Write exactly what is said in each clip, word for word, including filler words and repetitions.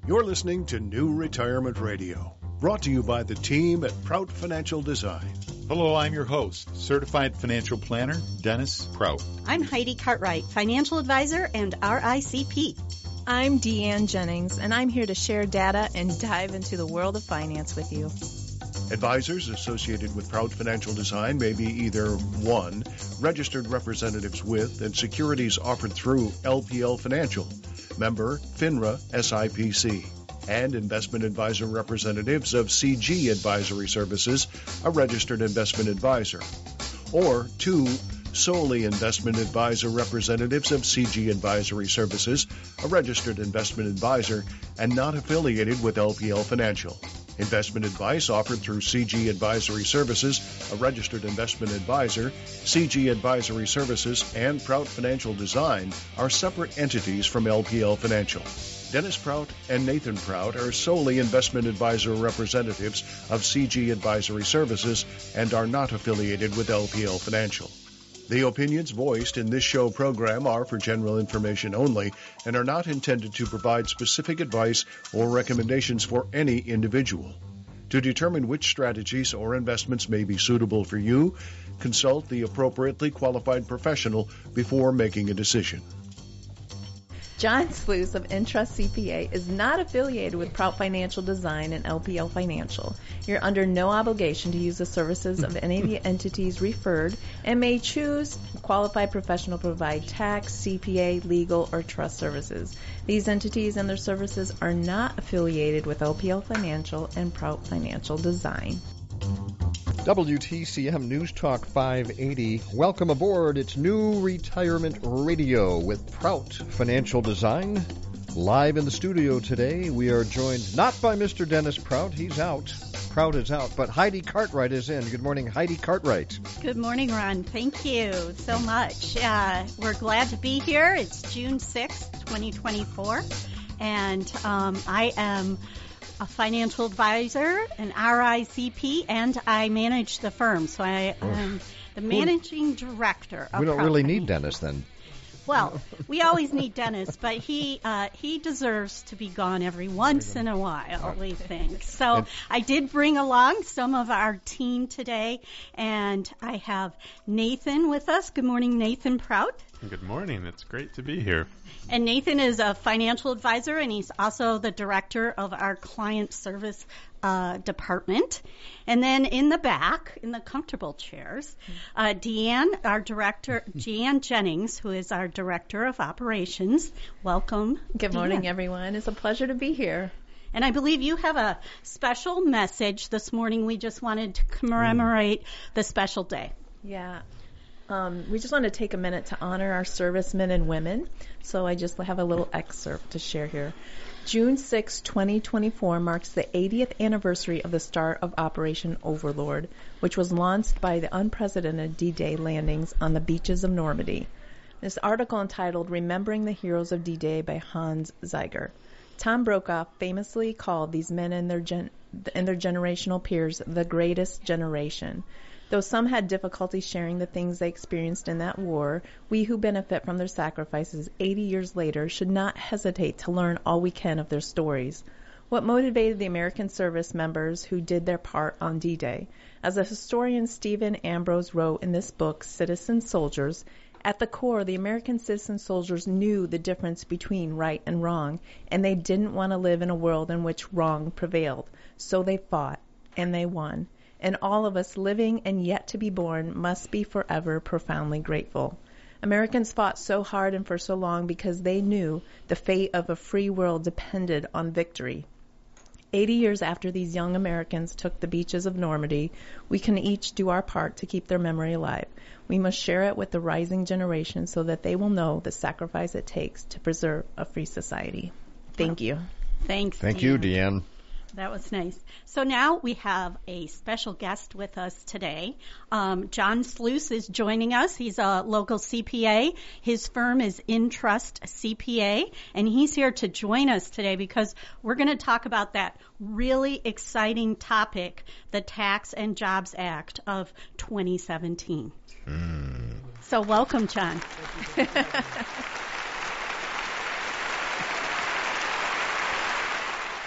You're listening to New Retirement Radio, brought to you by the team at Prout Financial Design. Hello, I'm your host, Certified Financial Planner, Dennis Prout. I'm Heidi Cartwright, Financial Advisor and R I C P. I'm Deanne Jennings, and I'm here to share data and dive into the world of finance with you. Advisors associated with Prout Financial Design may be either one, registered representatives with and securities offered through L P L Financial, member FINRA S I P C, and investment advisor representatives of C G Advisory Services, a registered investment advisor, or two, solely investment advisor representatives of C G Advisory Services, a registered investment advisor, and not affiliated with L P L Financial. Investment advice offered through C G Advisory Services, a registered investment advisor, C G Advisory Services, and Prout Financial Design are separate entities from L P L Financial. Dennis Prout and Nathan Prout are solely investment advisor representatives of C G Advisory Services and are not affiliated with L P L Financial. The opinions voiced in this show program are for general information only and are not intended to provide specific advice or recommendations for any individual. To determine which strategies or investments may be suitable for you, consult the appropriately qualified professional before making a decision. John Sluice of Entrust C P A is not affiliated with Prout Financial Design and L P L Financial. You're under no obligation to use the services of any of the entities referred and may choose qualified professional to provide tax, C P A, legal, or trust services. These entities and their services are not affiliated with L P L Financial and Prout Financial Design. W T C M News Talk five eighty. Welcome aboard. It's New Retirement Radio with Prout Financial Design. Live in the studio today, we are joined not by Mister Dennis Prout. He's out. Prout is out. But Heidi Cartwright is in. Good morning, Heidi Cartwright. Good morning, Ron. Thank you so much. Uh, we're glad to be here. It's June sixth, twenty twenty-four. And um, I am a financial advisor, an R I C P, and I manage the firm. So I am the managing director of We don't Prout really Financial. need Dennis then. Well, we always need Dennis, but he uh, he deserves to be gone every once in a while, we think. So I did bring along some of our team today, and I have Nathan with us. Good morning, Nathan Prout. Good morning. It's great to be here. And Nathan is a financial advisor, and he's also the director of our client service uh, department. And then in the back, in the comfortable chairs, uh, Deanne, our director, Deanne Jennings, who is our director of operations. Welcome. Good Deanne. morning, everyone. It's a pleasure to be here. And I believe you have a special message this morning. We just wanted to commemorate the special day. Yeah. Um, we just want to take a minute to honor our servicemen and women. So I just have a little excerpt to share here. June sixth, twenty twenty-four marks the eightieth anniversary of the start of Operation Overlord, which was launched by the unprecedented D-Day landings on the beaches of Normandy. This article entitled Remembering the Heroes of D-Day by Hans Zeiger. Tom Brokaw famously called these men and their gen- and their generational peers the greatest generation. Though some had difficulty sharing the things they experienced in that war, we who benefit from their sacrifices eighty years later should not hesitate to learn all we can of their stories. What motivated the American service members who did their part on D-Day? As the historian Stephen Ambrose wrote in this book, Citizen Soldiers, at the core, the American citizen soldiers knew the difference between right and wrong, and they didn't want to live in a world in which wrong prevailed. So they fought, and they won. And all of us living and yet to be born must be forever profoundly grateful. Americans fought so hard and for so long because they knew the fate of a free world depended on victory. Eighty years after these young Americans took the beaches of Normandy, we can each do our part to keep their memory alive. We must share it with the rising generation so that they will know the sacrifice it takes to preserve a free society. Thank you. Thanks, Thank Deanne. you, Deanne. That was nice. So now we have a special guest with us today. Um, John Sluice is joining us. He's a local C P A. His firm is Entrust C P A, and he's here to join us today because we're going to talk about that really exciting topic, the Tax and Jobs Act of twenty seventeen. Mm. So welcome, John.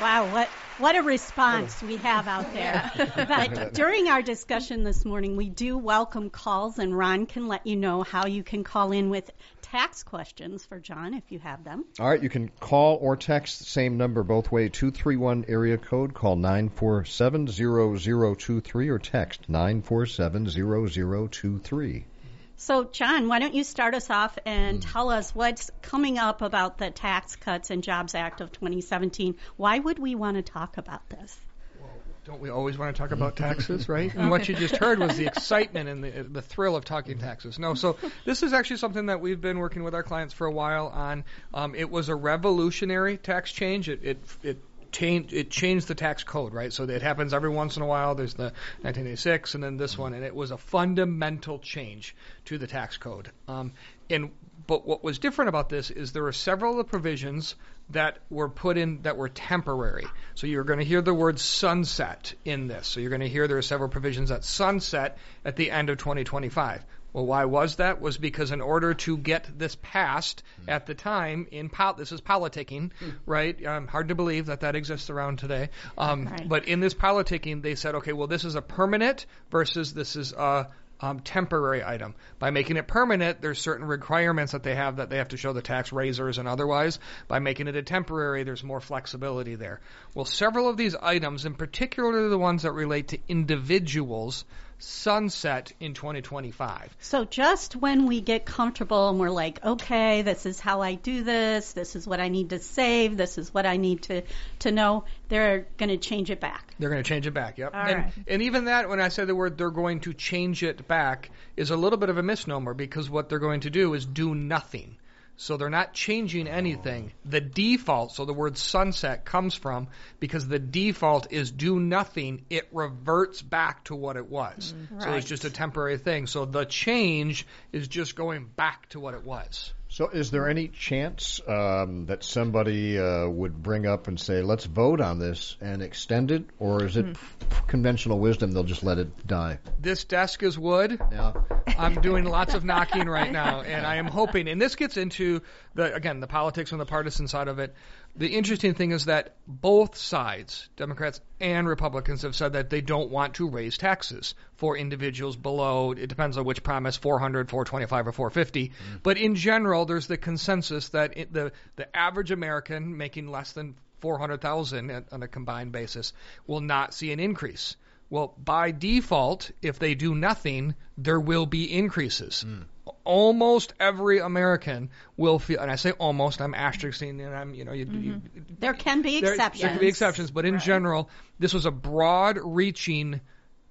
Wow, what what a response we have out there. But during our discussion this morning, we do welcome calls, and Ron can let you know how you can call in with tax questions for John if you have them. All right, you can call or text the same number both way, two three one area code, call nine four seven, zero zero two three or text nine four seven, zero zero two three. So, John, why don't you start us off and mm. tell us what's coming up about the Tax Cuts and Jobs Act of twenty seventeen. Why would we want to talk about this? Well, don't we always want to talk about taxes, right? And what you just heard was the excitement and the, the thrill of talking taxes. No, so this is actually something that we've been working with our clients for a while on. Um, it was a revolutionary tax change. It it, it Change, it changed the tax code, right? So it happens every once in a while. There's the nineteen eighty-six and then this one, and it was a fundamental change to the tax code. Um, and but what was different about this is there were several of the provisions that were put in that were temporary. So you're going to hear the word sunset in this. So you're going to hear there are several provisions that sunset at the end of twenty twenty-five. Well, why was that? Was because in order to get this passed at the time, in pol- this is politicking, right? Um, hard to believe that that exists around today. Um, right. But in this politicking, they said, okay, well, this is a permanent versus this is a um, temporary item. By making it permanent, there's certain requirements that they have that they have to show the tax raisers and otherwise. By making it a temporary, there's more flexibility there. Well, several of these items, in particular the ones that relate to individuals, sunset in twenty twenty-five. So just when we get comfortable and we're like, okay, this is how I do this, this is what I need to save, this is what I need to, to know, they're going to change it back. They're going to change it back, yep. All and, right. and even that, when I say the word they're going to change it back, is a little bit of a misnomer because what they're going to do is do nothing. So they're not changing anything. The default, so the word sunset comes from, because the default is do nothing, it reverts back to what it was. Mm, right. So it's just a temporary thing. So the change is just going back to what it was. So is there any chance um, that somebody uh, would bring up and say, let's vote on this and extend it? Or is it mm. f- conventional wisdom, they'll just let it die? This desk is wood. Yeah. I'm doing lots of knocking right now, and I am hoping, and this gets into, the again, the politics and the partisan side of it. The interesting thing is that both sides, Democrats and Republicans, have said that they don't want to raise taxes for individuals below, it depends on which promise, four hundred, four twenty-five, or four fifty. Mm-hmm. But in general, there's the consensus that it, the, the average American making less than four hundred thousand dollars on a combined basis will not see an increase. Well, by default, if they do nothing, there will be increases. Mm. Almost every American will feel, and I say almost, I'm asterixing, and I'm, you know, you, mm-hmm. you, there can be there, exceptions. There can be exceptions, but in right. general, this was a broad-reaching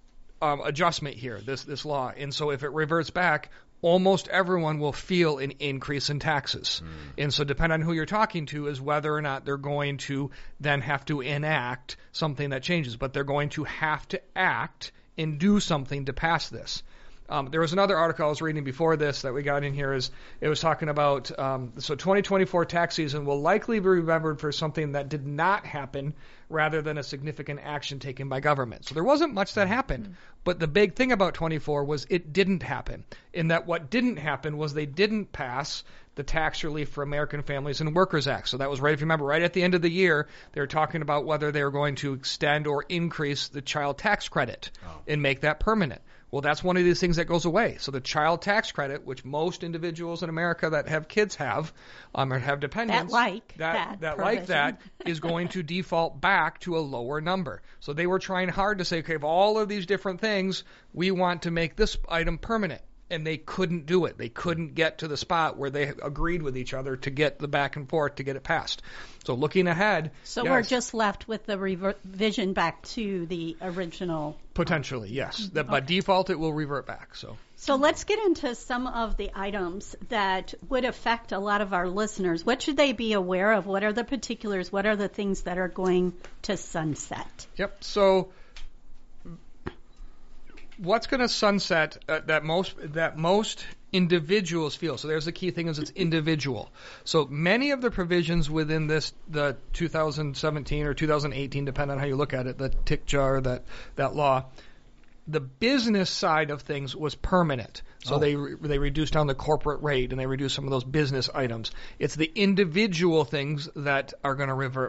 um, adjustment here, this this law, and so if it reverts back, almost everyone will feel an increase in taxes. Mm. And so depending on who you're talking to is whether or not they're going to then have to enact something that changes. But they're going to have to act and do something to pass this. Um, there was another article I was reading before this that we got in here. Is it was talking about, um, so twenty twenty-four tax season will likely be remembered for something that did not happen rather than a significant action taken by government. So there wasn't much that happened. Mm-hmm. But the big thing about twenty-four was it didn't happen. In that what didn't happen was they didn't pass the Tax Relief for American Families and Workers Act. So that was right, if you remember, right at the end of the year, they were talking about whether they were going to extend or increase the child tax credit oh. and make that permanent. Well, that's one of these things that goes away. So the child tax credit, which most individuals in America that have kids have, um, or have dependents, that like that, that, that provision. like that is going to default back to a lower number. So they were trying hard to say, okay, of all of these different things, we want to make this item permanent. And they couldn't do it. They couldn't get to the spot where they agreed with each other to get the back and forth to get it passed. So looking ahead. So yes, we're just left with the revision back to the original. Potentially, yes. That by okay. default it will revert back. So. So let's get into some of the items that would affect a lot of our listeners. What should they be aware of? What are the particulars? What are the things that are going to sunset? Yep. So. What's going to sunset uh, that most that most individuals feel? So there's the key thing is it's individual. So many of the provisions within this the two thousand seventeen or two thousand eighteen, depending on how you look at it, the T I C J A or that that law, the business side of things was permanent. So oh. they re- they reduced down the corporate rate and they reduced some of those business items. It's the individual things that are going to revert back.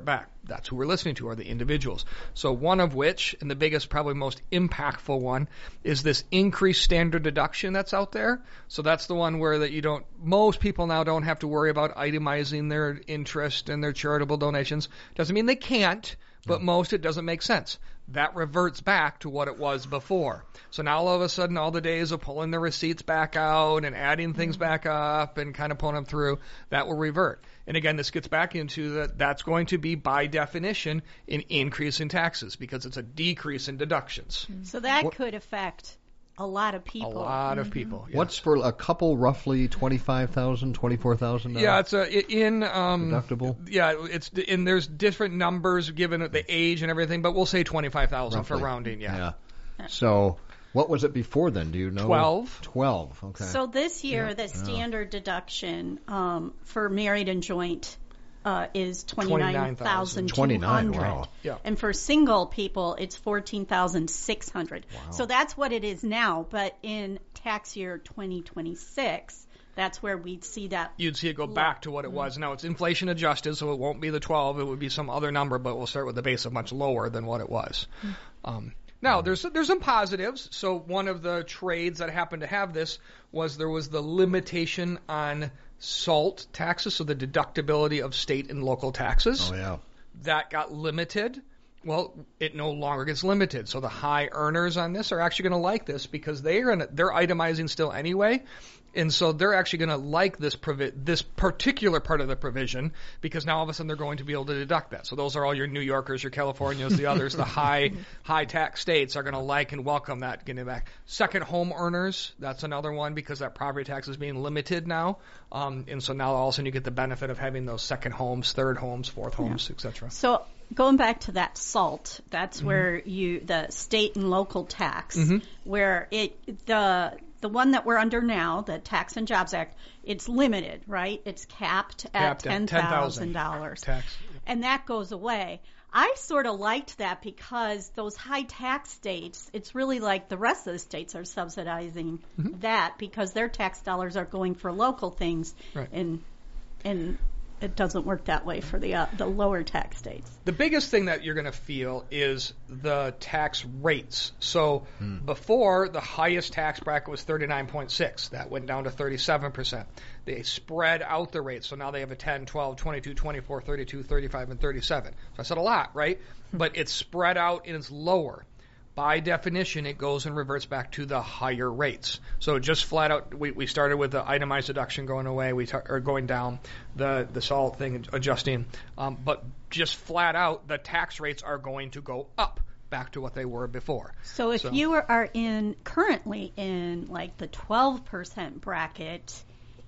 that's who we're listening to, are the individuals. So one of which, and the biggest, probably most impactful one, is this increased standard deduction that's out there. So that's the one where that you don't, most people now don't have to worry about itemizing their interest and their charitable donations. Doesn't mean they can't, but no. most it doesn't make sense. That reverts back to what it was before. So now all of a sudden, all the days of pulling the receipts back out and adding things back up and kind of pulling them through, that will revert. And again, this gets back into that that's going to be, by definition, an increase in taxes because it's a decrease in deductions. So that what, could affect a lot of people. A lot of mm-hmm. people. Yes. What's for a couple roughly twenty-five thousand dollars, twenty-four thousand dollars? Yeah, it's a, in um, deductible. Yeah, it's and there's different numbers given the age and everything, but we'll say twenty-five thousand dollars for rounding. Yeah. yeah. So what was it before then? Do you know? Twelve. Twelve. Okay. So this year, yeah. the standard yeah. deduction um, for married and joint uh, is twenty-nine thousand two hundred. Wow. Yeah. And for single people, it's fourteen thousand six hundred. Wow. So that's what it is now. But in tax year twenty twenty-six, that's where we'd see that. You'd see it go back to what it mm-hmm. was. Now it's inflation adjusted, so it won't be the twelve. It would be some other number, but we'll start with the base of much lower than what it was. Mm-hmm. Um, now, there's there's some positives. So one of the trades that happened to have this was there was the limitation on SALT taxes, so the deductibility of state and local taxes. Oh, yeah. That got limited. Well, it no longer gets limited. So the high earners on this are actually going to like this because they're gonna, they're itemizing still anyway. And so they're actually going to like this provi- this particular part of the provision because now all of a sudden they're going to be able to deduct that. So those are all your New Yorkers, your Californias, the others, the high high tax states are going to like and welcome that getting back. Second home earners, that's another one because that property tax is being limited now. Um, and so now all of a sudden you get the benefit of having those second homes, third homes, fourth homes, yeah. et cetera. So going back to that SALT, that's mm-hmm. where you the state and local tax, mm-hmm. where it the the one that we're under now, the Tax and Jobs Act, it's limited, right? It's capped, capped at ten thousand dollars. Tax. And that goes away. I sort of liked that because those high tax states, it's really like the rest of the states are subsidizing mm-hmm. that because their tax dollars are going for local things. Right. And and it doesn't work that way for the uh, the lower tax states. The biggest thing that you're going to feel is the tax rates. So hmm. before, the highest tax bracket was thirty-nine point six. That went down to thirty-seven percent. They spread out the rates. So now they have a ten, twelve, twenty-two, twenty-four, thirty-two, thirty-five, and thirty-seven. So I said a lot, right? But it's spread out and it's lower. By definition, it goes and reverts back to the higher rates. So just flat out, we, we started with the itemized deduction going away, we tar- or going down, the the SALT thing adjusting, um, but just flat out, the tax rates are going to go up back to what they were before. So if so. you are in currently in like the twelve percent bracket,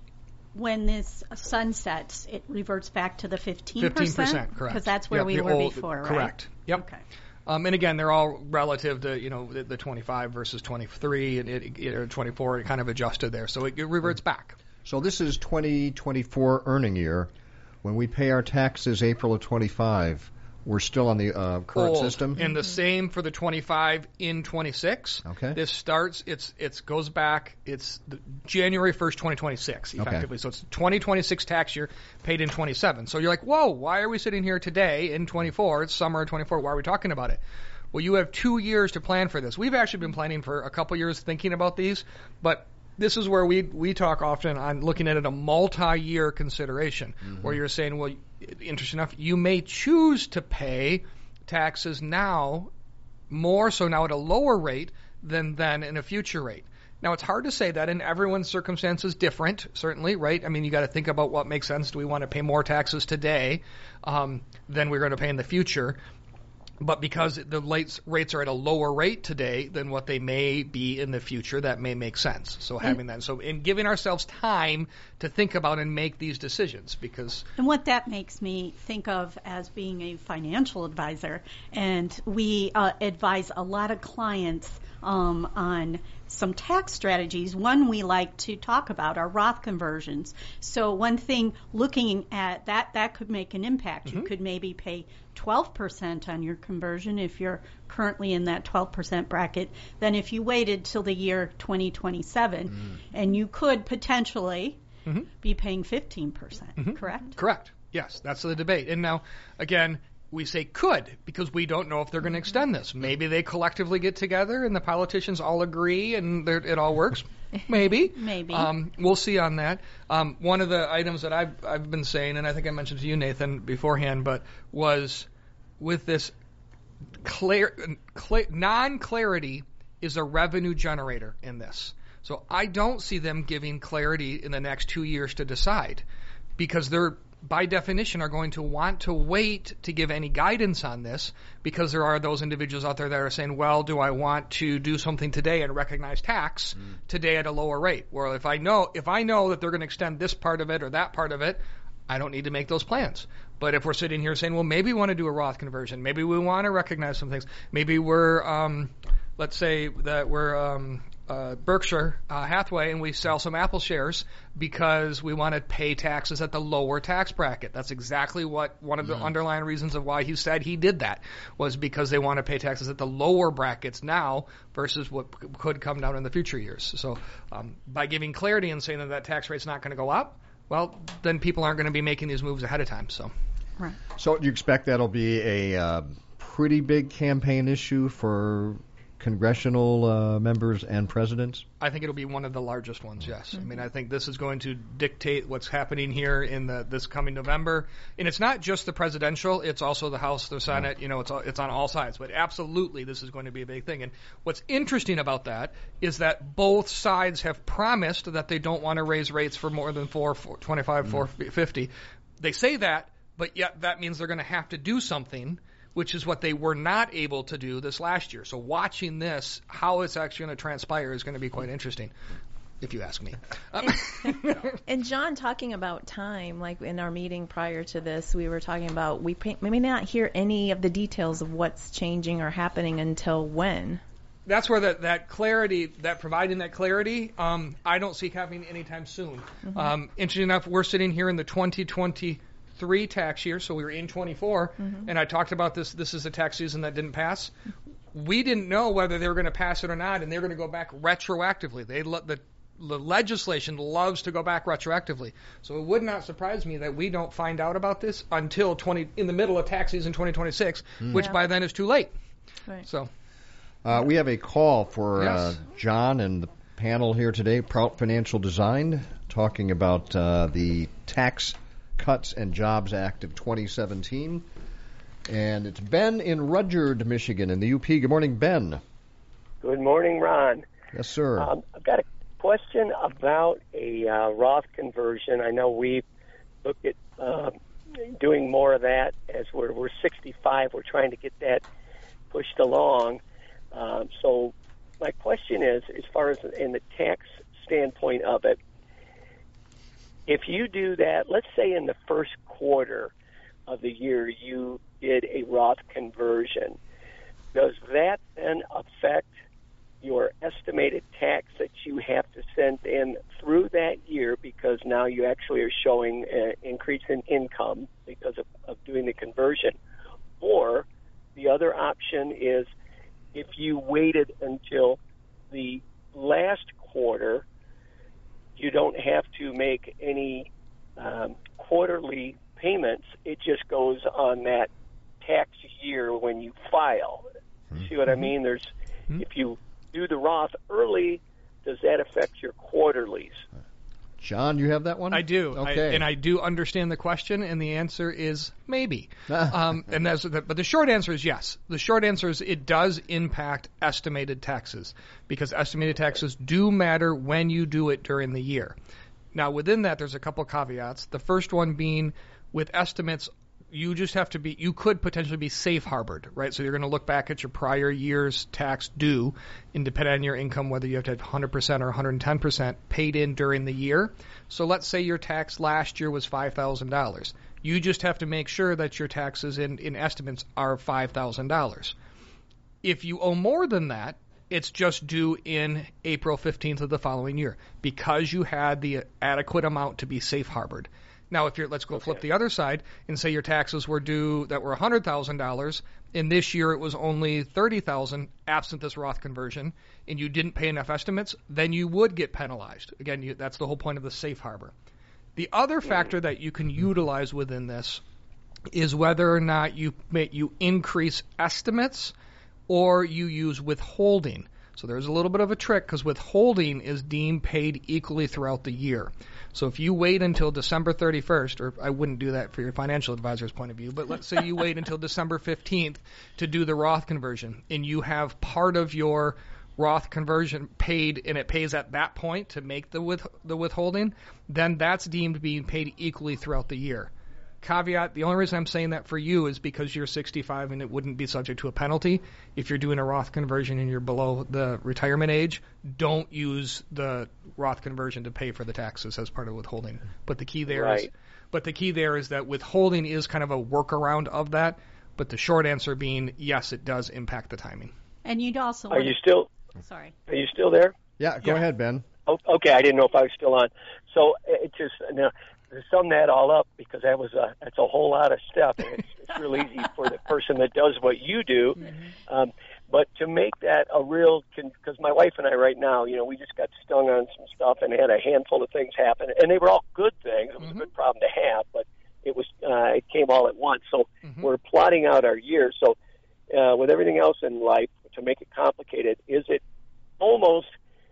when this sunsets, it reverts back to the fifteen percent? fifteen percent, correct. Because that's where yep, we were old, before, right? Correct. Yep. Okay. Um, and again, they're all relative to, you know, the, the twenty-five versus twenty-three and it, it, or twenty-four. It kind of adjusted there, so it, it reverts back. So this is twenty twenty-four earning year. When we pay our taxes April of twenty-five, we're still on the uh, current Old. system. And the same for the twenty-five in twenty-six. Okay. This starts. It's it's goes back. It's the January first, twenty twenty-six, effectively. Okay. So it's twenty twenty-six tax year paid in twenty-seven. So you're like, whoa, why are we sitting here today in twenty-four? It's summer of twenty-four. Why are we talking about it? Well, you have two years to plan for this. We've actually been planning for a couple years thinking about these, but this is where we we talk often on looking at it a multi-year consideration, mm-hmm. where you're saying, well, interesting enough, you may choose to pay taxes now more so now at a lower rate than then in a future rate. Now, it's hard to say that, and everyone's circumstance is different, certainly, right? I mean, you got to think about what makes sense. Do we want to pay more taxes today um, than we're going to pay in the future? But because the rates are at a lower rate today than what they may be in the future, that may make sense. So having that, so in giving ourselves time to think about and make these decisions, because and what that makes me think of as being a financial advisor, and we uh, advise a lot of clients um, on some tax strategies. One we like to talk about are Roth conversions. So one thing, looking at that, that could make an impact. Mm-hmm. You could maybe pay twelve percent on your conversion if you're currently in that twelve percent bracket. Then if you waited till the year twenty twenty-seven, mm-hmm. and you could potentially mm-hmm. be paying fifteen percent, mm-hmm. correct? Correct. Yes, that's the debate. And now, again, We say could, because we don't know if they're going to extend this. Maybe they collectively get together and the politicians all agree and they're- it all works. Maybe. Maybe. Um, we'll see on that. Um, one of the items that I've, I've been saying, and I think I mentioned to you, Nathan, beforehand, but was with this clar- cla- non-clarity is a revenue generator in this. So I don't see them giving clarity in the next two years to decide, because they're, by definition, are going to want to wait to give any guidance on this, because there are those individuals out there that are saying, well, do I want to do something today and recognize tax mm. today at a lower rate? Well, if I know if I know that they're going to extend this part of it or that part of it, I don't need to make those plans. But if we're sitting here saying, well, maybe we want to do a Roth conversion, maybe we want to recognize some things, maybe we're, um, let's say that we're um, uh, Berkshire uh, Hathaway and we sell some Apple shares because we want to pay taxes at the lower tax bracket. That's exactly what one of the mm. underlying reasons of why he said he did that was because they want to pay taxes at the lower brackets now versus what c- could come down in the future years. So um, by giving clarity and saying that that tax rate's not going to go up, well, then people aren't going to be making these moves ahead of time. So, right. So you expect that'll be a uh, pretty big campaign issue for congressional uh, members and presidents? I think it'll be one of the largest ones, yes. Mm-hmm. I mean, I think this is going to dictate what's happening here in the this coming November. And it's not just the presidential, it's also the House, the Senate, yeah. you know, it's it's on all sides. But absolutely, this is going to be a big thing. And what's interesting about that is that both sides have promised that they don't want to raise rates for more than four, four twenty-five, mm-hmm. four fifty. They say that, but yet that means they're going to have to do something, which is what they were not able to do this last year. So watching this, how it's actually going to transpire is going to be quite interesting, if you ask me. Um, and John, talking about time, like in our meeting prior to this, we were talking about we, pay, we may not hear any of the details of what's changing or happening until when. That's where that, that clarity, that providing that clarity, um, I don't see happening anytime soon. Mm-hmm. Um, interesting enough, we're sitting here in the twenty twenty Three tax years, so we were in twenty-four, mm-hmm. and I talked about this. This is a tax season that didn't pass. We didn't know whether they were going to pass it or not, and they were going to go back retroactively. They le- the, the legislation loves to go back retroactively, so it would not surprise me that we don't find out about this until twenty in the middle of tax season twenty twenty-six, mm. which yeah. by then is too late. Right. So, uh, we have a call for yes. uh, John and the panel here today, Prout Financial Design, talking about uh, the tax Cuts and Jobs Act of twenty seventeen. And it's Ben in Rudyard, Michigan, in the U P. Good morning, Ben. Good morning, Ron. Yes, sir. Um, I've got a question about a uh, Roth conversion. I know we've looked at uh, doing more of that as we're, we're sixty-five. We're trying to get that pushed along. Um, so my question is, as far as in the tax standpoint of it, if you do that, let's say in the first quarter of the year you did a Roth conversion, does that then affect your estimated tax that you have to send in through that year, because now you actually are showing an increase in income because of, of doing the conversion? Or the other option is if you waited until the last quarter, you don't have to make any um, quarterly payments. It just goes on that tax year when you file. Mm-hmm. See what I mean? There's, mm-hmm. if you do the Roth early, does that affect your quarterlies? John, you have that one? I do. Okay. I, and I do understand the question, and the answer is maybe. um, and that's the, but the short answer is yes. The short answer is it does impact estimated taxes, because estimated taxes do matter when you do it during the year. Now, within that, there's a couple caveats. The first one being with estimates, you just have to be, you could potentially be safe harbored, right? So you're going to look back at your prior year's tax due, and depending on your income, whether you have to have one hundred percent or one hundred ten percent paid in during the year. So let's say your tax last year was five thousand dollars. You just have to make sure that your taxes in, in estimates are five thousand dollars. If you owe more than that, it's just due in April fifteenth of the following year, because you had the adequate amount to be safe harbored. Now, if you're, let's go okay. flip the other side and say your taxes were due that were one hundred thousand dollars, and this year it was only thirty thousand dollars absent this Roth conversion, and you didn't pay enough estimates, then you would get penalized. Again, you, that's the whole point of the safe harbor. The other factor that you can utilize within this is whether or not you may, you increase estimates or you use withholding. So there's a little bit of a trick because withholding is deemed paid equally throughout the year. So if you wait until December thirty-first, or I wouldn't do that for your financial advisor's point of view, but let's say you wait until December fifteenth to do the Roth conversion, and you have part of your Roth conversion paid, and it pays at that point to make the with, the withholding, then that's deemed being paid equally throughout the year. Caveat, the only reason I'm saying that for you is because you're sixty-five and it wouldn't be subject to a penalty. If you're doing a Roth conversion and you're below the retirement age, don't use the Roth conversion to pay for the taxes as part of withholding. But the key there right. is, but the key there is that withholding is kind of a workaround of that. But the short answer being, yes, it does impact the timing. And you'd also Are you still? Sorry. Are you still there? Yeah, go Yeah. ahead, Ben. Oh, okay, I didn't know if I was still on. So it just now, to sum that all up, because that was a that's a whole lot of stuff, and it's, it's real easy for the person that does what you do. Mm-hmm. Um, but to make that a real, because my wife and I right now, you know, we just got stung on some stuff and had a handful of things happen, and they were all good things. It was mm-hmm. a good problem to have, but it was uh, it came all at once. So mm-hmm. we're plotting out our year. So uh, with everything else in life, to make it complicated, is it almost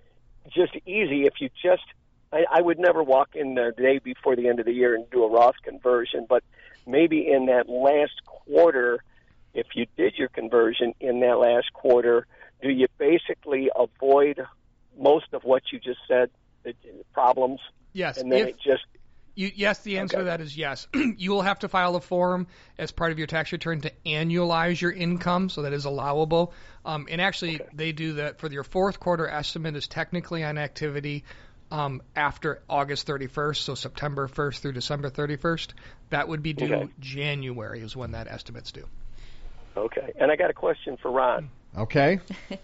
just easy if you just, I, I would never walk in the day before the end of the year and do a Roth conversion, but maybe in that last quarter, if you did your conversion in that last quarter, do you basically avoid most of what you just said, the, the problems? Yes. And then if, it just... You, yes, the answer okay. to that is yes. You will have to file a form as part of your tax return to annualize your income, so that is allowable. Um, and actually, okay. they do that for your fourth quarter estimate is technically on activity um, after August thirty-first, so September first through December thirty-first. That would be due okay. January is when that estimate's due. Okay. And I got a question for Ron. Okay.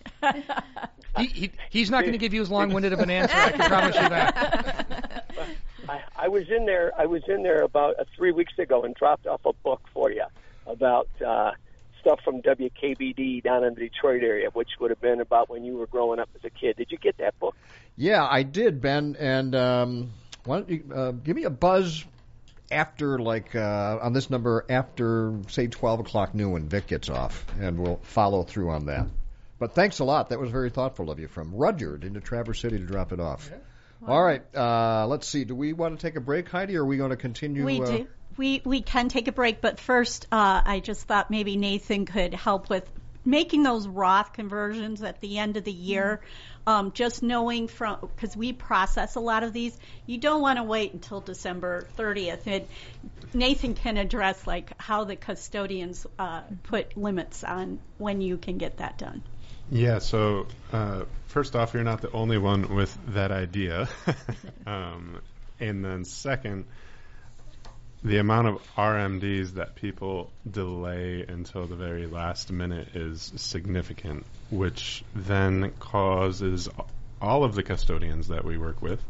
he, he, he's not going to give you as long-winded of an answer, I can promise you that. I, I was in there. I was in there about uh, three weeks ago and dropped off a book for you about uh, stuff from W K B D down in the Detroit area, which would have been about when you were growing up as a kid. Did you get that book? Yeah, I did, Ben. And um, why don't you uh, give me a buzz after, like, uh, on this number after, say, twelve o'clock noon when Vic gets off, and we'll follow through on that. But thanks a lot. That was very thoughtful of you from Rudyard into Traverse City to drop it off. Yeah. Wow. All right. Uh, let's see. Do we want to take a break, Heidi, or are we going to continue? We uh... do. We we can take a break, but first, uh, I just thought maybe Nathan could help with making those Roth conversions at the end of the year. Mm-hmm. Um, just knowing from, because we process a lot of these, you don't want to wait until December thirtieth. And Nathan can address like how the custodians uh, put limits on when you can get that done. Yeah, so uh, first off, you're not the only one with that idea. um, and then second, the amount of R M Ds that people delay until the very last minute is significant, which then causes all of the custodians that we work with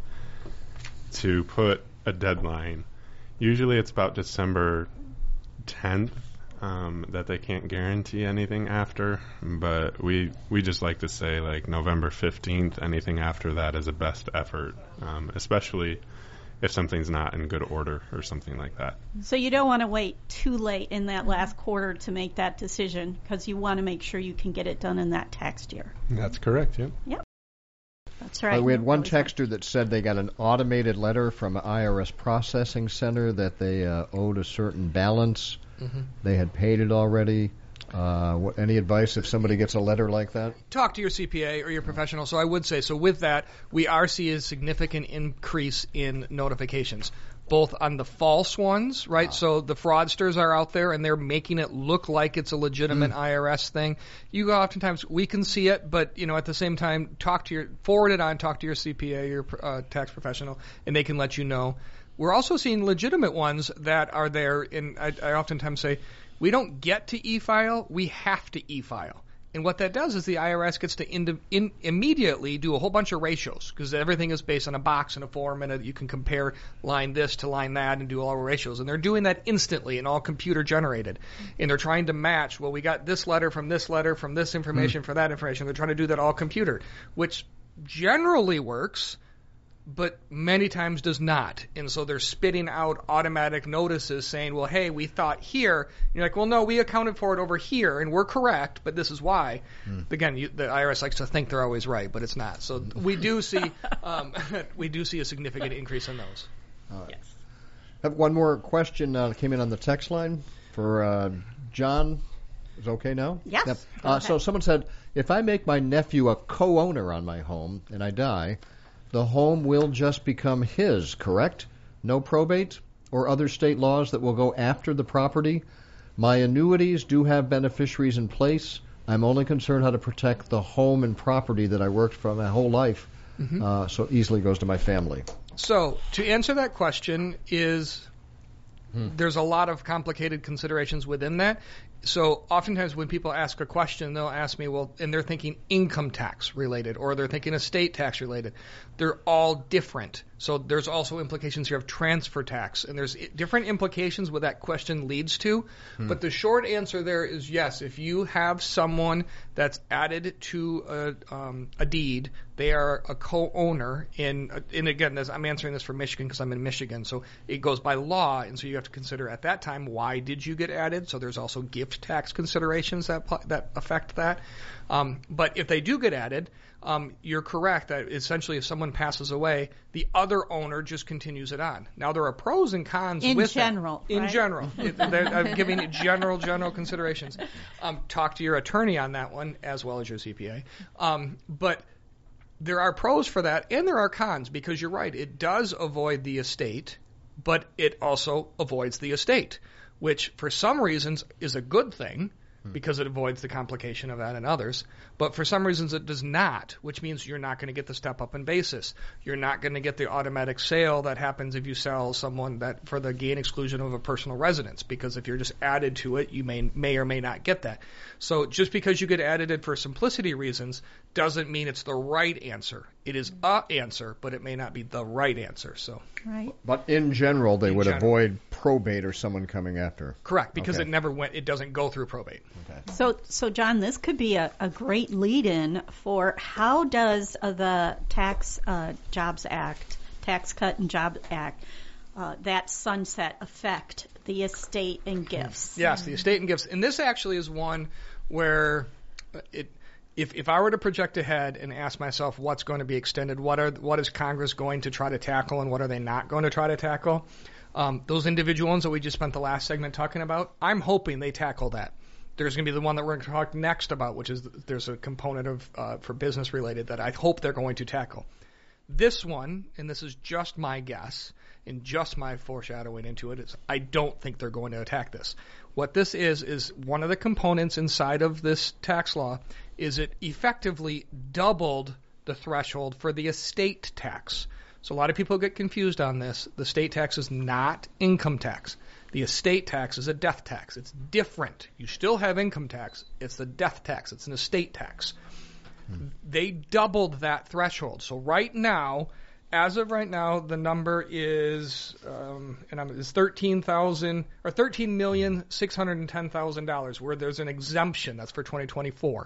to put a deadline. Usually it's about December tenth. Um, that they can't guarantee anything after, but we we just like to say like November fifteenth, anything after that is a best effort, um, especially if something's not in good order or something like that. So you don't want to wait too late in that last quarter to make that decision because you want to make sure you can get it done in that tax year. That's correct, yeah. Yep. That's right. Uh, we had one texter that said they got an automated letter from an I R S processing center that they uh, owed a certain balance. Mm-hmm. They had paid it already. Uh, what, any advice if somebody gets a letter like that? Talk to your C P A or your professional. So I would say, so with that, we are seeing a significant increase in notifications, both on the false ones, right? Wow. So the fraudsters are out there and they're making it look like it's a legitimate mm. I R S thing. You oftentimes, we can see it, but, you know, at the same time, talk to your, forward it on, talk to your C P A, your uh, tax professional, and they can let you know. We're also seeing legitimate ones that are there, and I, I oftentimes say, we don't get to e-file, we have to e-file. And what that does is the I R S gets to in, in, immediately do a whole bunch of ratios, because everything is based on a box and a form, and a, you can compare line this to line that and do all the ratios. And they're doing that instantly and all computer generated. And they're trying to match, well, we got this letter from this letter, from this information, mm. for that information. They're trying to do that all computer, which generally works. but many times does not. And so they're spitting out automatic notices saying, well, hey, we thought here. And you're like, well, no, we accounted for it over here, and we're correct, but this is why. Mm. Again, you, the I R S likes to think they're always right, but it's not. So we do see um, we do see a significant increase in those. Uh, yes. I have one more question uh, that came in on the text line for uh, John. Is it okay now? Yes. Yep. Uh, so someone said, if I make my nephew a co-owner on my home and I die, the home will just become his, correct? No probate or other state laws that will go after the property? My annuities do have beneficiaries in place. I'm only concerned how to protect the home and property that I worked for my whole life, mm-hmm. uh, so it easily goes to my family. So to answer that question is hmm. there's a lot of complicated considerations within that. So oftentimes when people ask a question, they'll ask me, well, and they're thinking income tax related or they're thinking estate tax related. They're all different. So there's also implications here of transfer tax, and there's different implications what that question leads to. Hmm. But the short answer there is yes, if you have someone that's added to a, um, a deed, they are a co-owner. In, and again, this, I'm answering this for Michigan because I'm in Michigan, so it goes by law, and so you have to consider at that time, why did you get added? So there's also gift tax considerations that that affect that. Um, but if they do get added, um, you're correct that essentially if someone passes away, the other owner just continues it on. Now there are pros and cons in with general, that. In right? general, it, I'm giving it general general considerations. Um, talk to your attorney on that one as well as your C P A. Um, but there are pros for that and there are cons because you're right. It does avoid the estate, but it also avoids the estate, which for some reasons is a good thing because it avoids the complication of that and others. But for some reasons it does not, which means you're not going to get the step up in basis. You're not going to get the automatic sale that happens if you sell someone that for the gain exclusion of a personal residence, because if you're just added to it, you may may or may not get that. So just because you get added it for simplicity reasons doesn't mean it's the right answer. It is a answer, but it may not be the right answer. So, right. But in general, they in would general. avoid probate or someone coming after. Correct, because okay. it never went. It doesn't go through probate. Okay. So, so John, this could be a, a great lead-in for how does uh, the Tax uh, Jobs Act, Tax Cut and Jobs Act, uh, that sunset affect the estate and gifts? Yes, the estate and gifts, and this actually is one where it. If if I were to project ahead and ask myself what's going to be extended, what are what is Congress going to try to tackle, and what are they not going to try to tackle? Um, those individual ones that we just spent the last segment talking about, I'm hoping they tackle that. There's going to be the one that we're going to talk next about, which is there's a component of uh, for business related that I hope they're going to tackle. This one, and this is just my guess and just my foreshadowing into it, is I don't think they're going to attack this. What this is is one of the components inside of this tax law is it effectively doubled the threshold for the estate tax. So a lot of people get confused on this. The estate tax is not income tax. The estate tax is a death tax. It's different. You still have income tax. It's the death tax. It's an estate tax. Hmm. They doubled that threshold. So right now, as of right now, the number is um, and I'm, is thirteen thousand or thirteen million six hundred and ten thousand dollars, where there's an exemption that's for twenty twenty-four.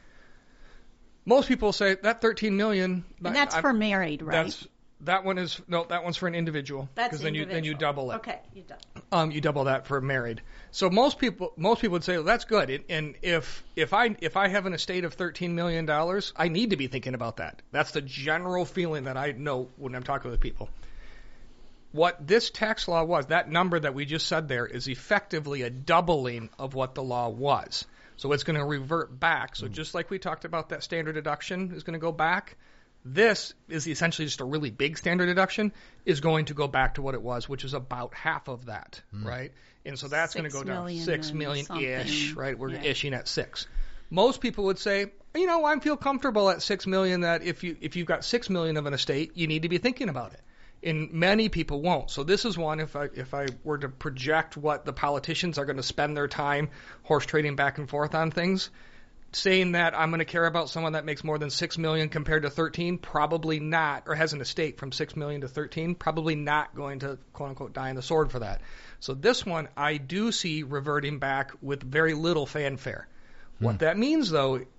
Most people say that thirteen million. And that's I, for married, right? That's that one is no, that one's for an individual. That's because then you then you double it. Okay, you double. Um, you double that for married. So most people most people would say, well, that's good. And, and if if I if I have an estate of thirteen million dollars, I need to be thinking about that. That's the general feeling that I know when I'm talking with people. What this tax law was, that number that we just said there, is effectively a doubling of what the law was. So it's going to revert back. So just like we talked about, that standard deduction is going to go back. This is essentially just a really big standard deduction is going to go back to what it was, which is about half of that, mm. right? And so that's going to go down six million-ish, right? We're yeah. ishing at six. Most people would say, you know, I feel comfortable at six million that if you if you've got six million of an estate, you need to be thinking about it. And many people won't. So this is one, if I if I were to project what the politicians are going to spend their time horse trading back and forth on things, saying that I'm going to care about someone that makes more than six million dollars compared to thirteen, probably not, or has an estate from six million dollars to thirteen, probably not going to, quote unquote, die on the sword for that. So this one I do see reverting back with very little fanfare. Hmm. What that means, though,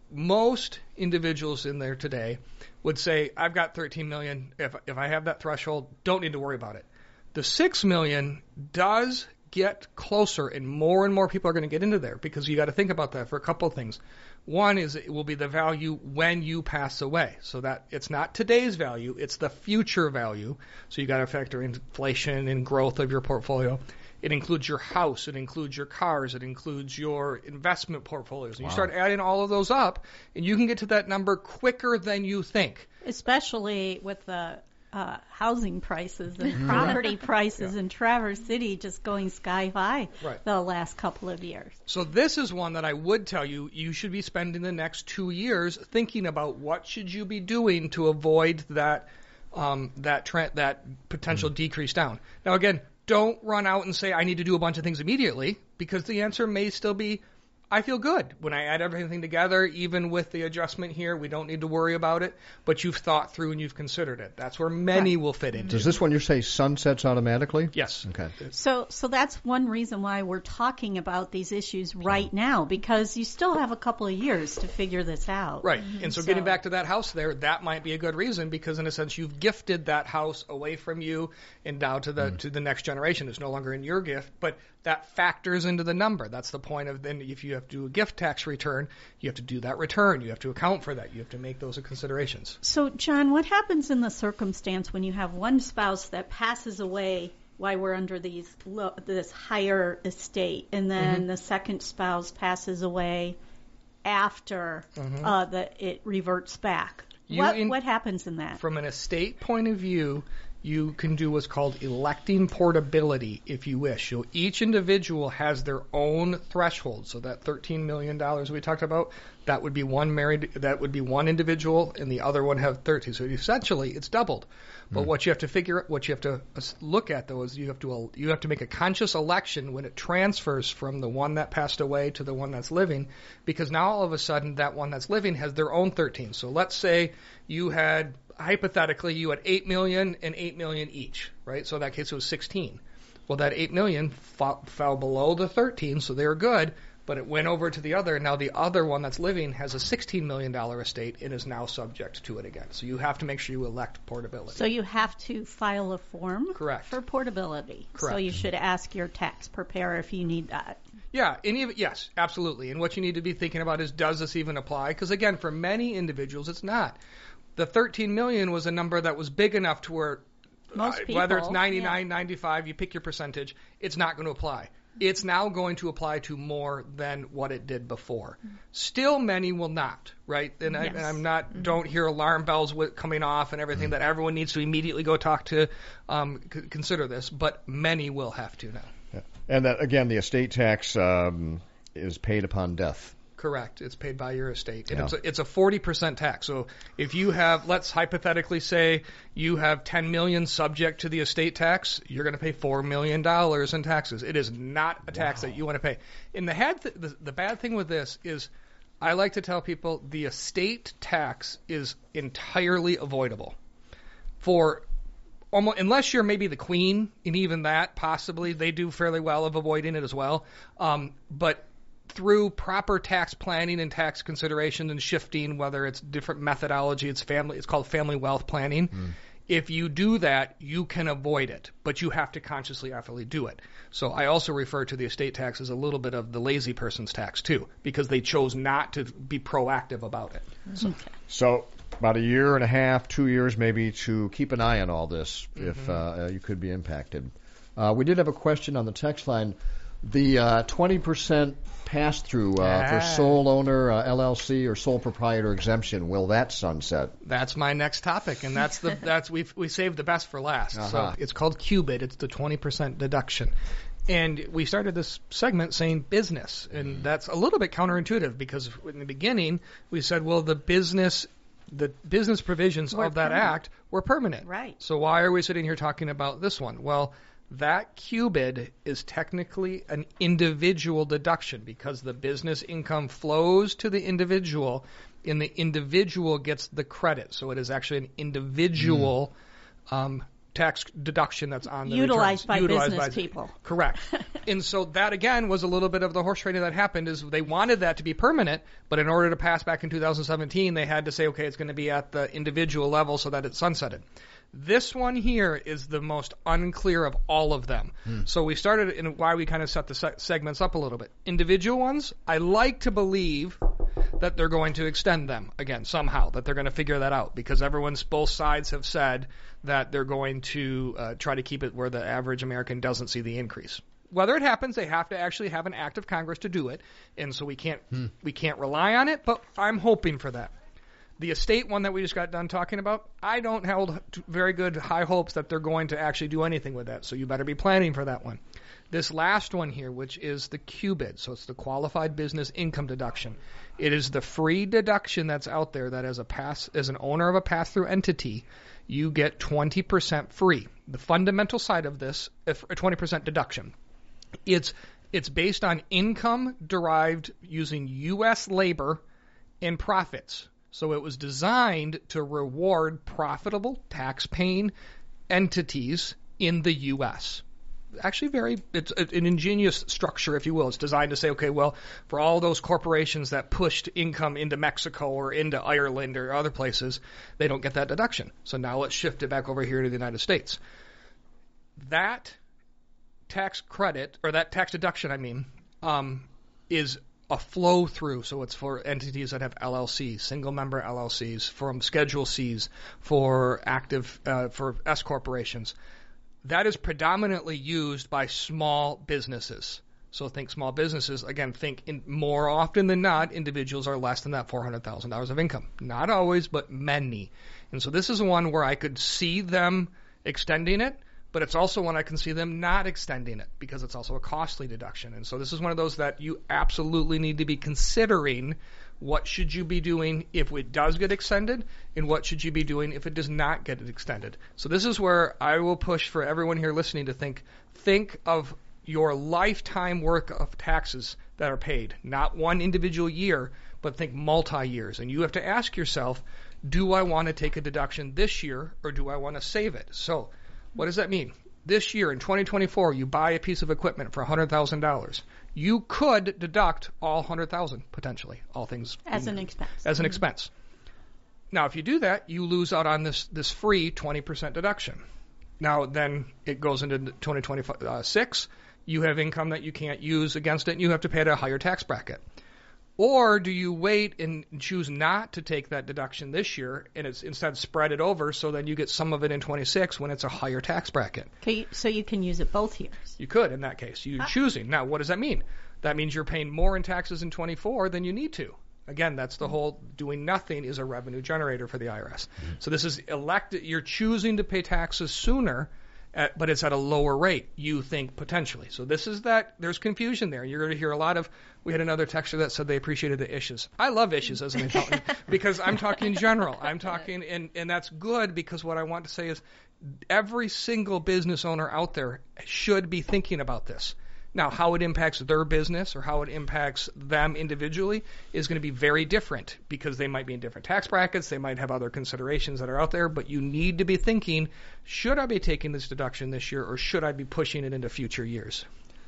most individuals in there today would say, I've got thirteen million. If if I have that threshold, don't need to worry about it. The six million does get closer, and more and more people are going to get into there, because you got to think about that for a couple of things. One is it will be the value when you pass away. So that it's not today's value, it's the future value. So you got to factor in inflation and growth of your portfolio. It includes your house, it includes your cars, it includes your investment portfolios. And wow. You start adding all of those up, and you can get to that number quicker than you think. Especially with the uh, housing prices and property prices yeah. in Traverse City just going sky high right. the last couple of years. So this is one that I would tell you you should be spending the next two years thinking about what should you be doing to avoid that um, that trend, that potential mm-hmm. decrease down. Now again, don't run out and say, I need to do a bunch of things immediately, because the answer may still be, I feel good. When I add everything together, even with the adjustment here, we don't need to worry about it, but you've thought through and you've considered it. That's where many right. will fit into. Does this one you say sunsets automatically? Yes. Okay. So so that's one reason why we're talking about these issues right now, because you still have a couple of years to figure this out. Right. Mm-hmm. And so, so getting back to that house there, that might be a good reason, because in a sense you've gifted that house away from you and down to the mm. to the next generation. It's no longer in your gift, but that factors into the number. That's the point of then if you have to do a gift tax return, you have to do that return. You have to account for that. You have to make those considerations. So, John, what happens in the circumstance when you have one spouse that passes away while we're under these this higher estate, and then mm-hmm. the second spouse passes away after mm-hmm. uh, the, it reverts back? You what, in, what happens in that? From an estate point of view, you can do what's called electing portability if you wish. So each individual has their own threshold. So that thirteen million dollars we talked about, that would be one married, that would be one individual, and the other one have thirteen. So essentially, it's doubled. But mm. what you have to figure, what you have to look at though is you have to you have to make a conscious election when it transfers from the one that passed away to the one that's living, because now all of a sudden that one that's living has their own thirteen. So let's say you had, hypothetically, you had eight million and eight million each, right? So in that case, it was sixteen. Well, that eight million fa- fell below the thirteen, so they were good, but it went over to the other, and now the other one that's living has a sixteen million dollars estate and is now subject to it again. So you have to make sure you elect portability. So you have to file a form Correct. for portability. Correct. So you should ask your tax preparer if you need that. Yeah, and even, yes, absolutely. And what you need to be thinking about is, does this even apply? Because again, for many individuals, it's not. The thirteen million was a number that was big enough to where, Most people, whether it's ninety-nine, yeah. ninety-five, you pick your percentage, it's not going to apply. It's now going to apply to more than what it did before. Mm-hmm. Still, many will not, right? And, yes. I, and I'm not, mm-hmm. don't hear alarm bells with, coming off and everything mm-hmm. that everyone needs to immediately go talk to, um, c- consider this, but many will have to now. Yeah. And that, again, the estate tax um, is paid upon death. Correct. It's paid by your estate. And yeah. it's a, it's a forty percent tax. So if you have, let's hypothetically say you have ten million dollars subject to the estate tax, you're going to pay four million dollars in taxes. It is not a tax wow. that you want to pay. And the, had th- the, the bad thing with this is I like to tell people the estate tax is entirely avoidable. For almost, unless you're maybe the queen, and even that, possibly, they do fairly well of avoiding it as well. Um, but through proper tax planning and tax consideration and shifting, whether it's different methodology, it's family, it's called family wealth planning. Mm. If you do that, you can avoid it, but you have to consciously, actively do it. So I also refer to the estate tax as a little bit of the lazy person's tax too, because they chose not to be proactive about it. So, okay. so about a year and a half, two years maybe, to keep an eye on all this mm-hmm. if uh, you could be impacted. Uh, we did have a question on the text line. The uh, twenty percent pass-through uh, ah. for sole owner, uh, L L C, or sole proprietor exemption, will that sunset? That's my next topic, and that's the that's we we saved the best for last. Uh-huh. So it's called Q B I D. It's the twenty percent deduction. And we started this segment saying business, and that's a little bit counterintuitive because in the beginning we said, well, the business the business provisions we're of that permanent. act were permanent. Right. So why are we sitting here talking about this one? Well, that Q B I D is technically an individual deduction because the business income flows to the individual and the individual gets the credit. So it is actually an individual mm. um, tax deduction that's on the utilized returns. by utilized business by people. Correct. And so that again was a little bit of the horse trading that happened. Is they wanted that to be permanent, but in order to pass back in two thousand seventeen, they had to say, okay, it's going to be at the individual level so that it's sunsetted. This one here is the most unclear of all of them. Hmm. So we started in why we kind of set the se- segments up a little bit. Individual ones, I like to believe that they're going to extend them again somehow, that they're going to figure that out because everyone's both sides have said that they're going to uh, try to keep it where the average American doesn't see the increase. Whether it happens, they have to actually have an act of Congress to do it, and so we can't hmm. we can't rely on it. But I'm hoping for that. The estate one that we just got done talking about, I don't hold very good high hopes that they're going to actually do anything with that, so you better be planning for that one. This last one here, which is the Q B I D, so it's the Qualified Business Income Deduction. It is the free deduction that's out there that as a pass, as an owner of a pass-through entity, you get twenty percent free. The fundamental side of this, if a twenty percent deduction, it's it's based on income derived using U S labor and profits. So it was designed to reward profitable tax-paying entities in the U S Actually, very it's an ingenious structure, if you will. It's designed to say, okay, well, for all those corporations that pushed income into Mexico or into Ireland or other places, they don't get that deduction. So now let's shift it back over here to the United States. That tax credit, or that tax deduction, I mean, um, is a flow through, so it's for entities that have L L Cs, single member L L Cs, from Schedule Cs, for active, uh, for S corporations. That is predominantly used by small businesses. So think small businesses. Again, think in, more often than not, individuals are less than that four hundred thousand dollars of income. Not always, but many. And so this is one where I could see them extending it, but it's also one I can see them not extending it because it's also a costly deduction. And so this is one of those that you absolutely need to be considering. What should you be doing if it does get extended, and what should you be doing if it does not get it extended? So this is where I will push for everyone here listening to think, think of your lifetime work of taxes that are paid, not one individual year, but think multi-years. And you have to ask yourself, do I want to take a deduction this year, or do I want to save it? So what does that mean? This year, in twenty twenty-four, you buy a piece of equipment for one hundred thousand dollars. You could deduct all one hundred thousand dollars, potentially, all things. As an expense. As an mm-hmm. expense. Now, if you do that, you lose out on this, this free twenty percent deduction. Now, then it goes into twenty twenty-six. You have income that you can't use against it, and you have to pay at a higher tax bracket. Or do you wait and choose not to take that deduction this year and it's instead spread it over so then you get some of it in twenty-six when it's a higher tax bracket? Okay, so you can use it both years. You could in that case. You're ah. choosing. Now, what does that mean? That means you're paying more in taxes in twenty-four than you need to. Again, that's the whole doing nothing is a revenue generator for the I R S. Mm-hmm. So this is elected. You're choosing to pay taxes sooner, at, but it's at a lower rate, you think, potentially. So this is that. There's confusion there. You're going to hear a lot of, we had another texter that said they appreciated the issues. I love issues as an accountant because I'm talking general. I'm talking, and, and that's good because what I want to say is every single business owner out there should be thinking about this. Now, how it impacts their business or how it impacts them individually is going to be very different because they might be in different tax brackets. They might have other considerations that are out there, but you need to be thinking, should I be taking this deduction this year or should I be pushing it into future years?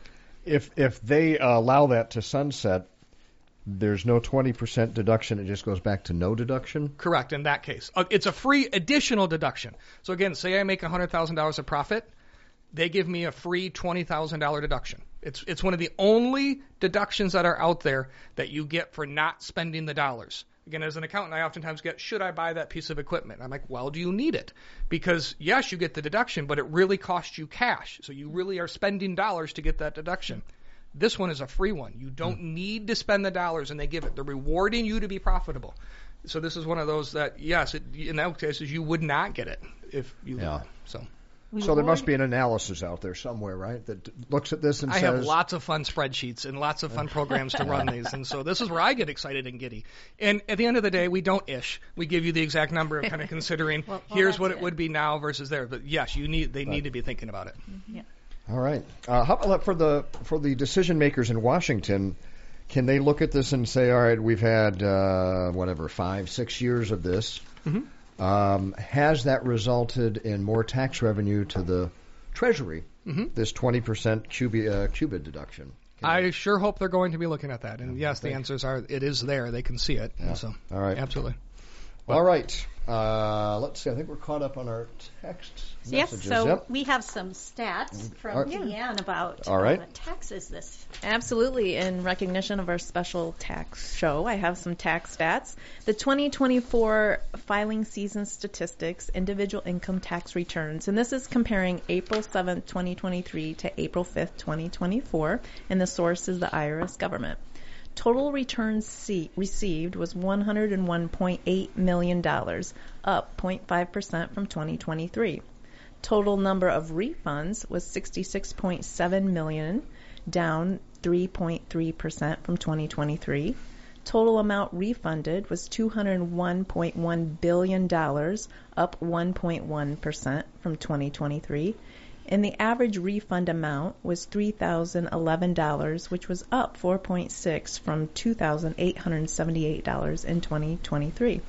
If if they allow that to sunset, there's no twenty percent deduction. It just goes back to no deduction? Correct, in that case. Uh, it's a free additional deduction. So again, say I make one hundred thousand dollars of profit. They give me a free twenty thousand dollars deduction. It's it's one of the only deductions that are out there that you get for not spending the dollars. Again, as an accountant, I oftentimes get, should I buy that piece of equipment? I'm like, well, do you need it? Because, yes, you get the deduction, but it really costs you cash. So you really are spending dollars to get that deduction. This one is a free one. You don't mm. need to spend the dollars, and they give it. They're rewarding you to be profitable. So this is one of those that, yes, it, in those cases, you would not get it if you yeah. So. So there must be an analysis out there somewhere, right, that looks at this and I says... I have lots of fun spreadsheets and lots of fun programs to run these, and so this is where I get excited and giddy. And at the end of the day, we don't ish. We give you the exact number of kind of considering, well, well, here's what it, it would be now versus there. But yes, you need they right. need to be thinking about it. Mm-hmm. Yeah. All right. Uh, how about for the for the decision makers in Washington? Can they look at this and say, all right, we've had uh, whatever five, six years of this. Mm-hmm. Um, has that resulted in more tax revenue to the Treasury, mm-hmm. this twenty percent Cubi, uh, Cubit deduction? Can I you... sure hope they're going to be looking at that. And yes, the answers are it is there. They can see it. Yeah. So, all right. Absolutely. All right. Uh, let's see. I think we're caught up on our text yes, messages. so yep. we have some stats from All right. Deanne about All right. uh, taxes this. Absolutely. In recognition of our special tax show, I have some tax stats. The twenty twenty-four filing season statistics, individual income tax returns, and this is comparing April seventh, twenty twenty-three to April fifth, twenty twenty-four, and the source is the I R S government. Total returns see, received was one hundred one point eight million dollars, up zero point five percent from twenty twenty-three. Total number of refunds was sixty-six point seven million dollars, down three point three percent from twenty twenty-three. Total amount refunded was two hundred one point one billion dollars, up one point one percent from twenty twenty-three. And the average refund amount was three thousand eleven dollars, which was up four point six from two thousand eight hundred seventy-eight dollars in twenty twenty-three.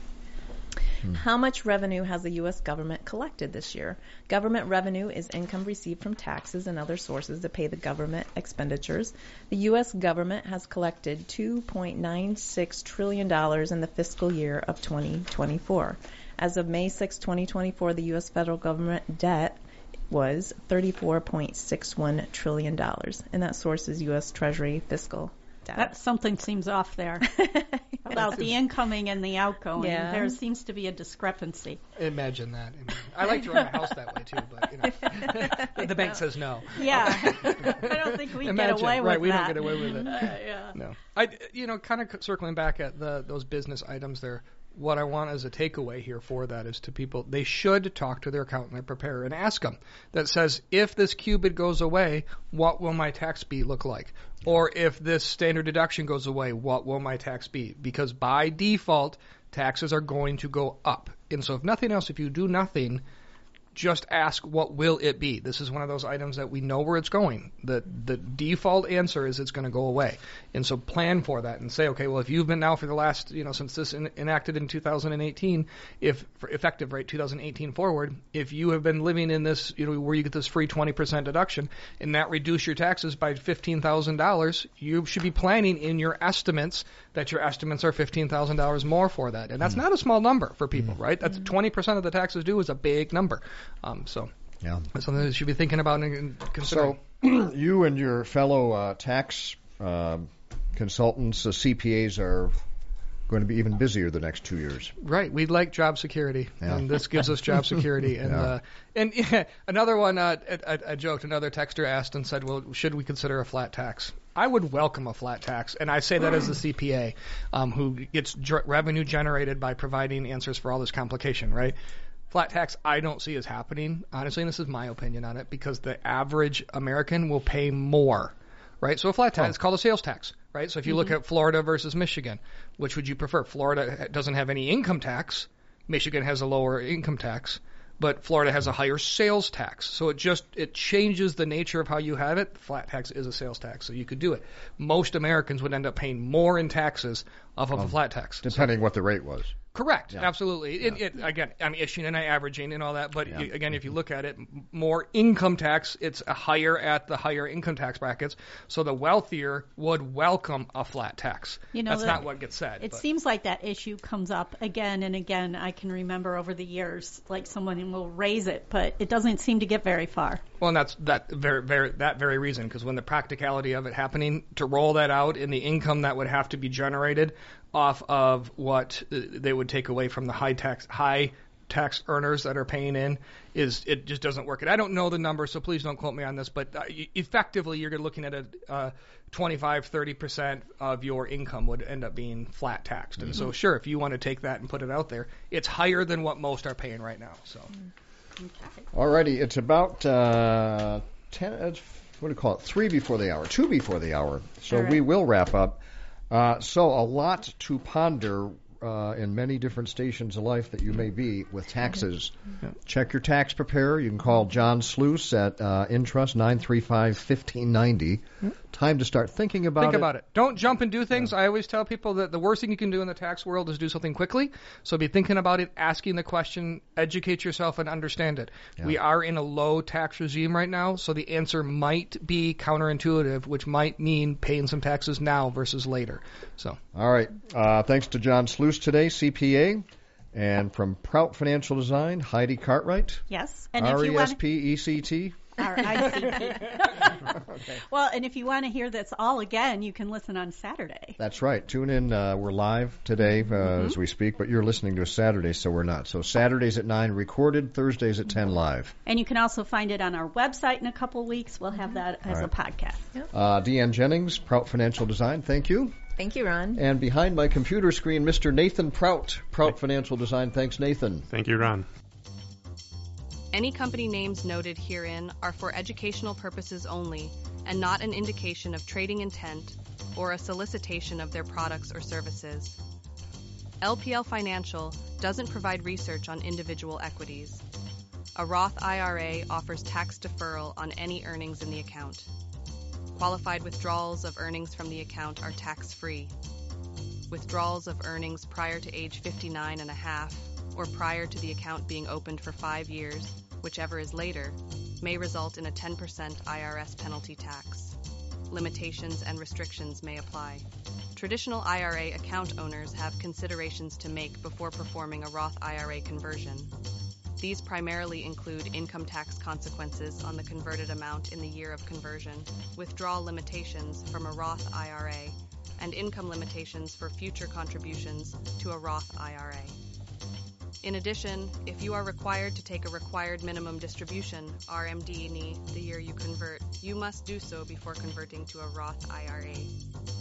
Hmm. How much revenue has the U S government collected this year? Government revenue is income received from taxes and other sources that pay the government expenditures. The U S government has collected two point nine six trillion dollars in the fiscal year of twenty twenty-four. As of May sixth, twenty twenty-four, the U S federal government debt was thirty-four point six one trillion dollars, and that source is U S Treasury fiscal data. That, something seems off there about the incoming and the outgoing. Yeah. There seems to be a discrepancy. Imagine that. I like to run my house that way too, but you know, the bank says no. Yeah, I don't think we Imagine, get away with right, that. we don't get away with it. Uh, yeah. No, I you know, kind of circling back at the those business items there. What I want as a takeaway here for that is to people, they should talk to their accountant and preparer and ask them that says, if this Cubit goes away, what will my tax be look like? Or if this standard deduction goes away, what will my tax be? Because by default, taxes are going to go up. And so if nothing else, if you do nothing, just ask, what will it be? This is one of those items that we know where it's going. The the default answer is it's going to go away. And so plan for that and say, okay, well, if you've been now for the last, you know, since this in, enacted in two thousand eighteen, if for effective rate two thousand eighteen forward, if you have been living in this, you know, where you get this free twenty percent deduction and that reduce your taxes by fifteen thousand dollars, you should be planning in your estimates that your estimates are fifteen thousand dollars more for that. And that's mm. not a small number for people, mm. right? That's mm. twenty percent of the taxes due is a big number. Um, so yeah. That's something that you should be thinking about and considering. So you and your fellow uh, tax uh, consultants, uh, C P As, are going to be even busier the next two years. Right. We'd like job security, yeah. and this gives us job security. And yeah. uh, and yeah, another one, uh, I, I joked, another texter asked and said, well, should we consider a flat tax? I would welcome a flat tax, and I say that as a C P A um, who gets dr- revenue generated by providing answers for all this complication, right? Flat tax, I don't see as happening, honestly, and this is my opinion on it, because the average American will pay more, right? So a flat tax, oh. it's called a sales tax, right? So if you mm-hmm. look at Florida versus Michigan, which would you prefer? Florida doesn't have any income tax. Michigan has a lower income tax, but Florida has a higher sales tax. So it just, it changes the nature of how you have it. Flat tax is a sales tax, so you could do it. Most Americans would end up paying more in taxes off of um, a flat tax. Depending so, what the rate was. Correct. Yeah. Absolutely. Yeah. It, it, again, I'm issuing and I averaging and all that, but yeah. you, again, if you look at it, more income tax, it's a higher at the higher income tax brackets. So the wealthier would welcome a flat tax. You know, that's that, not what gets said. It but. seems like that issue comes up again and again. I can remember over the years, like someone will raise it, but it doesn't seem to get very far. Well, and that's that very, very that very reason, because when the practicality of it happening, to roll that out in the income that would have to be generated off of what they would take away from the high tax high tax earners that are paying in, is it just doesn't work. And I don't know the number, so please don't quote me on this, but uh, effectively you're looking at a uh, twenty-five, thirty percent of your income would end up being flat taxed. Mm-hmm. And so sure, if you want to take that and put it out there, it's higher than what most are paying right now. So. Okay. Alrighty, it's about uh, ten. Uh, what do you call it? Three before the hour, two before the hour. So right. we will wrap up. Uh, so a lot to ponder uh, in many different stations of life that you may be with taxes. Yeah. Check your tax preparer. You can call John Sluice at uh, Intrust nine three five, one five nine zero. Yeah. Time to start thinking about Think it. about it. Don't jump and do things. Yeah. I always tell people that the worst thing you can do in the tax world is do something quickly. So be thinking about it, asking the question, educate yourself, and understand it. Yeah. We are in a low tax regime right now, so the answer might be counterintuitive, which might mean paying some taxes now versus later. So. All right. Uh, thanks to John Sluice today, C P A. And from Prout Financial Design, Heidi Cartwright. Yes. And R E S P E C T. R I C P. Okay. Well, and if you want to hear this all again, you can listen on Saturday. That's right. Tune in. Uh, we're live today uh, mm-hmm. as we speak, but you're listening to us Saturday, so we're not. So Saturdays at nine recorded, Thursdays at ten live. And you can also find it on our website in a couple weeks. We'll have that as right. a podcast. Yep. Uh, Deanne Jennings, Prout Financial Design, thank you. Thank you, Ron. And behind my computer screen, Mister Nathan Prout, Prout Financial Design. Thanks, Nathan. Thank you, Ron. Any company names noted herein are for educational purposes only and not an indication of trading intent or a solicitation of their products or services. L P L Financial doesn't provide research on individual equities. A Roth I R A offers tax deferral on any earnings in the account. Qualified withdrawals of earnings from the account are tax-free. Withdrawals of earnings prior to age fifty-nine and a half or prior to the account being opened for five years, whichever is later, may result in a ten percent I R S penalty tax. Limitations and restrictions may apply. Traditional I R A account owners have considerations to make before performing a Roth I R A conversion. These primarily include income tax consequences on the converted amount in the year of conversion, withdrawal limitations from a Roth I R A, and income limitations for future contributions to a Roth I R A. In addition, if you are required to take a required minimum distribution, R M D N I, the year you convert, you must do so before converting to a Roth I R A.